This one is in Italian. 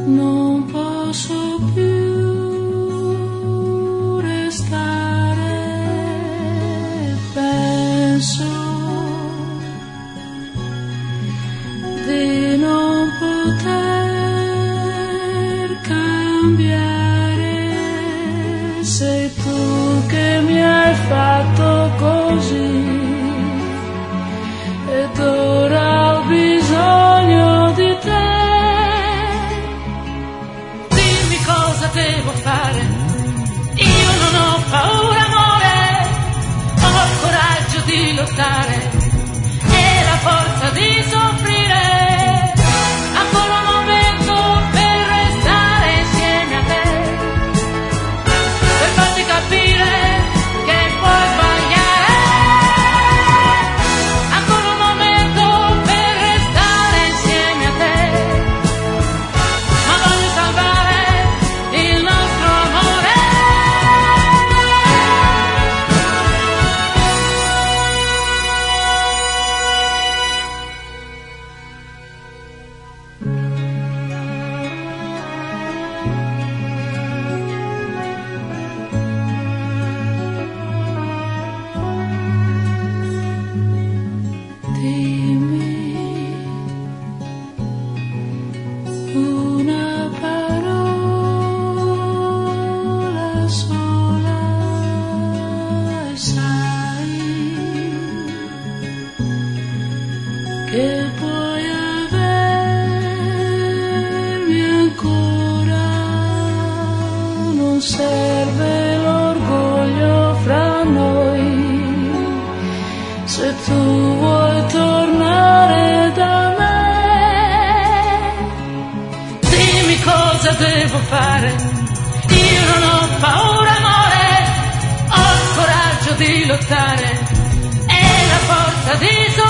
Non posso più restare, penso di non poter cambiare. Sei tu che mi hai fatto così ed ora ho bisogno di te. Dimmi cosa devo fare, io non ho paura amore, ho il coraggio di lottare e la forza di soffrire. Ancora un momento per restare insieme a te, per farti capire che puoi sbagliare. Ancora un momento per restare insieme a te, ma voglio salvare il nostro amore. Dimmi una parola sola e sai che puoi avermi ancora. Non serve l'orgoglio fra noi, se tu vuoi tornare da me. Dimmi cosa devo fare, io non ho paura amore, ho il coraggio di lottare e la forza di